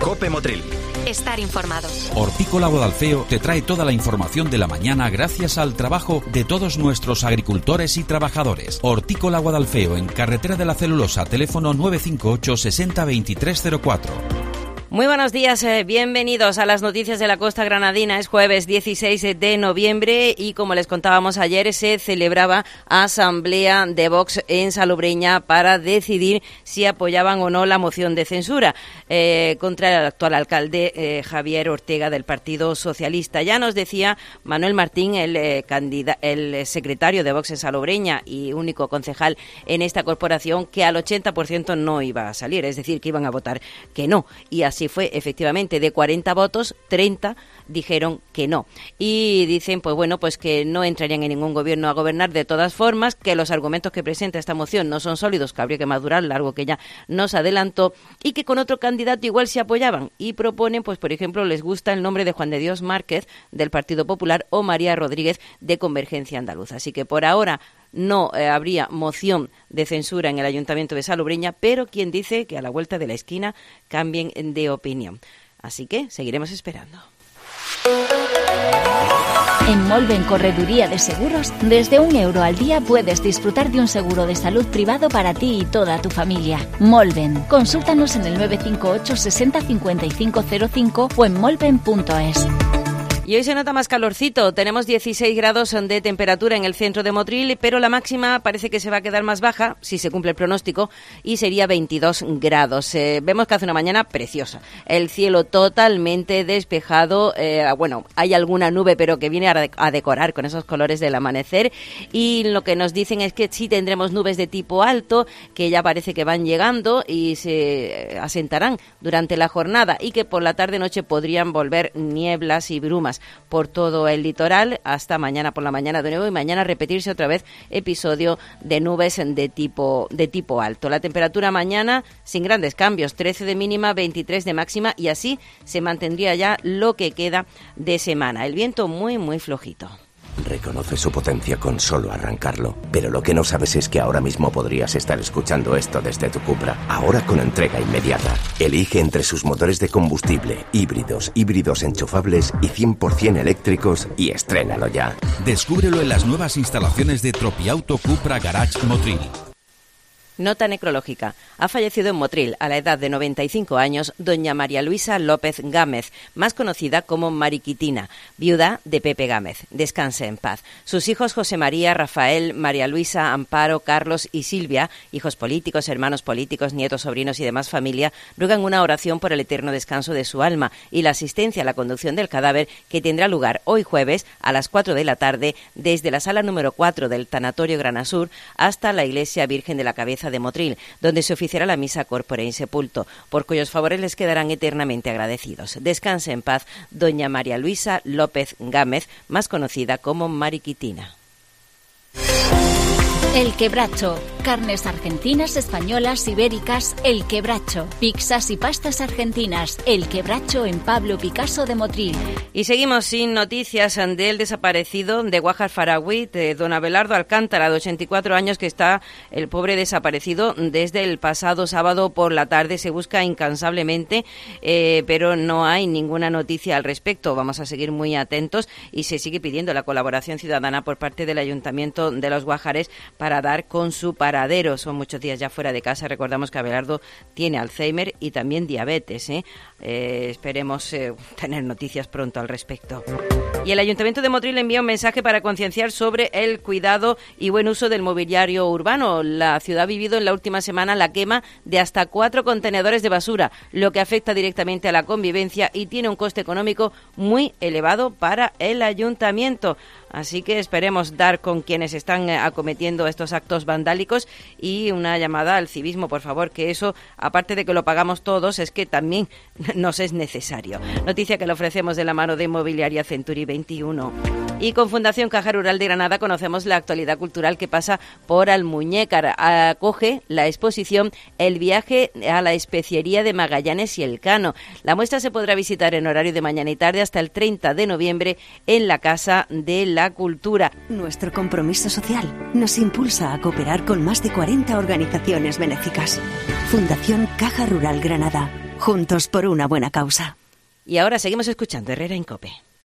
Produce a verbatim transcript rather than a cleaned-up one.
COPE Motril. Estar informado. Hortícola Guadalfeo te trae toda la información de la mañana gracias al trabajo de todos nuestros agricultores y trabajadores. Hortícola Guadalfeo, en Carretera de la Celulosa, teléfono nueve cinco ocho sesenta veintitrés cero cuatro. Muy buenos días, eh, bienvenidos a las noticias de la Costa Granadina. Es jueves dieciséis de noviembre y, como les contábamos ayer, se celebraba asamblea de Vox en Salobreña para decidir si apoyaban o no la moción de censura eh, contra el actual alcalde eh, Javier Ortega del Partido Socialista. Ya nos decía Manuel Martín, el, eh, candida- el secretario de Vox en Salobreña y único concejal en esta corporación, que al ochenta por ciento no iba a salir, es decir, que iban a votar que no. Y así Así fue, efectivamente, de cuarenta votos, treinta dijeron que no. Y dicen, pues bueno, pues que no entrarían en ningún gobierno a gobernar de todas formas, que los argumentos que presenta esta moción no son sólidos, que habría que madurar, algo que ya nos adelantó, y que con otro candidato igual se apoyaban. Y proponen, pues por ejemplo, les gusta el nombre de Juan de Dios Márquez, del Partido Popular, o María Rodríguez, de Convergencia Andaluza. Así que por ahora no eh, habría moción de censura en el Ayuntamiento de Salobreña, pero quien dice que a la vuelta de la esquina cambien de opinión. Así que seguiremos esperando. En Molven Correduría de Seguros, desde un euro al día puedes disfrutar de un seguro de salud privado para ti y toda tu familia. Molven. Consúltanos en el nueve cinco ocho sesenta cincuenta y cinco cero cinco o en molven punto es. Y hoy se nota más calorcito, tenemos dieciséis grados de temperatura en el centro de Motril, pero la máxima parece que se va a quedar más baja, si se cumple el pronóstico, y sería veintidós grados. Eh, vemos que hace una mañana preciosa, el cielo totalmente despejado, eh, bueno, hay alguna nube, pero que viene a, de- a decorar con esos colores del amanecer, y lo que nos dicen es que sí tendremos nubes de tipo alto, que ya parece que van llegando y se asentarán durante la jornada, y que por la tarde-noche podrían volver nieblas y brumas por todo el litoral hasta mañana por la mañana de nuevo, y mañana repetirse otra vez episodio de nubes de tipo de tipo alto. La temperatura mañana sin grandes cambios, trece de mínima, veintitrés de máxima, y así se mantendría ya lo que queda de semana. El viento muy muy flojito. Reconoce su potencia con solo arrancarlo, pero lo que no sabes es que ahora mismo podrías estar escuchando esto desde tu Cupra, ahora con entrega inmediata. Elige entre sus motores de combustible, híbridos, híbridos enchufables y cien por ciento eléctricos y estrénalo ya. Descúbrelo en las nuevas instalaciones de Tropiauto Cupra Garage Motril. Nota necrológica. Ha fallecido en Motril, a la edad de noventa y cinco años, doña María Luisa López Gámez, más conocida como Mariquitina, viuda de Pepe Gámez. Descanse en paz. Sus hijos José María, Rafael, María Luisa, Amparo, Carlos y Silvia, hijos políticos, hermanos políticos, nietos, sobrinos y demás familia, ruegan una oración por el eterno descanso de su alma y la asistencia a la conducción del cadáver, que tendrá lugar hoy jueves a las cuatro de la tarde desde la sala número cuatro del Tanatorio Granasur hasta la Iglesia Virgen de la Cabeza de Motril, donde se oficiará la misa corpore in sepulto, por cuyos favores les quedarán eternamente agradecidos. Descanse en paz doña María Luisa López Gámez, más conocida como Mariquitina. El Quebracho. Carnes argentinas, españolas, ibéricas. El Quebracho. Pizzas y pastas argentinas. El Quebracho en Pablo Picasso de Motril. Y seguimos sin noticias del desaparecido de Guajar Faragüí, de don Abelardo Alcántara, de ochenta y cuatro años, que está el pobre desaparecido desde el pasado sábado por la tarde. Se busca incansablemente, eh, pero no hay ninguna noticia al respecto. Vamos a seguir muy atentos y se sigue pidiendo la colaboración ciudadana por parte del Ayuntamiento de Los Guajares para dar con su paradero. Son muchos días ya fuera de casa. Recordamos que Abelardo tiene Alzheimer y también diabetes, ¿eh? Eh, esperemos eh, tener noticias pronto al respecto. Y el Ayuntamiento de Motril envía un mensaje para concienciar sobre el cuidado y buen uso del mobiliario urbano. La ciudad ha vivido en la última semana la quema de hasta cuatro contenedores de basura, lo que afecta directamente a la convivencia y tiene un coste económico muy elevado para el Ayuntamiento. Así que esperemos dar con quienes están acometiendo estos actos vandálicos y una llamada al civismo, por favor, que eso, aparte de que lo pagamos todos, es que también nos es necesario. Noticia que le ofrecemos de la mano de Inmobiliaria Century veintiuno. Y con Fundación Caja Rural de Granada conocemos la actualidad cultural que pasa por Almuñécar. Acoge la exposición El viaje a la especiería de Magallanes y Elcano. La muestra se podrá visitar en horario de mañana y tarde hasta el treinta de noviembre en la Casa de la Cultura. Nuestro compromiso social nos impulsa a cooperar con más de cuarenta organizaciones benéficas. Fundación Caja Rural Granada. Juntos por una buena causa. Y ahora seguimos escuchando Herrera en COPE.